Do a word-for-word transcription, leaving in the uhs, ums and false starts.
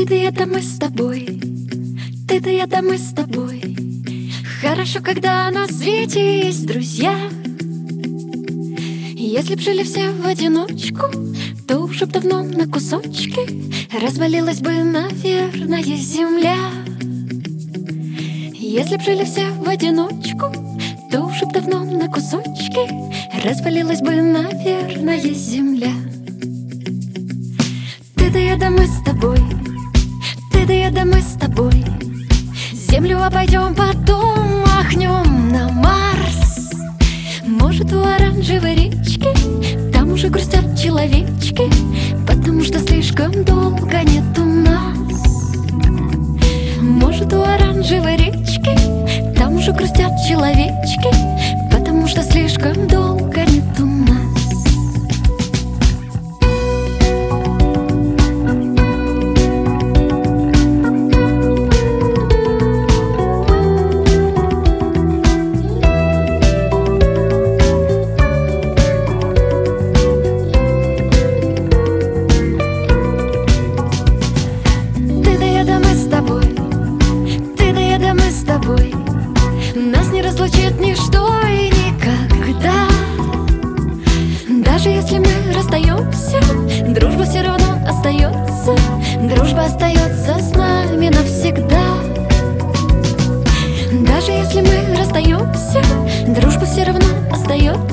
да я, да мы с тобой. Ты да я, да мы с тобой. Хорошо, когда на свете есть друзья. Если б жили все в одиночку, то уже б давно на кусочки развалилась бы, наверное, земля. Если б жили все в одиночку, то уже б давно на кусочки развалилась бы, наверное, земля. Ты да я, да мы с тобой. Ты да я, да мы с тобой. Землю обойдем, потом махнем на Марс. Может, у оранжевой речки там уже грустят человечки, потому что слишком долго нету нас. Может, у оранжевой речки там уже грустят человечки, потому что слишком долго нету нас. Нас не разлучит ничто и никогда. Даже если мы расстаемся, дружба все равно остается. Дружба остается с нами навсегда. Даже если мы расстаемся, дружба все равно остается.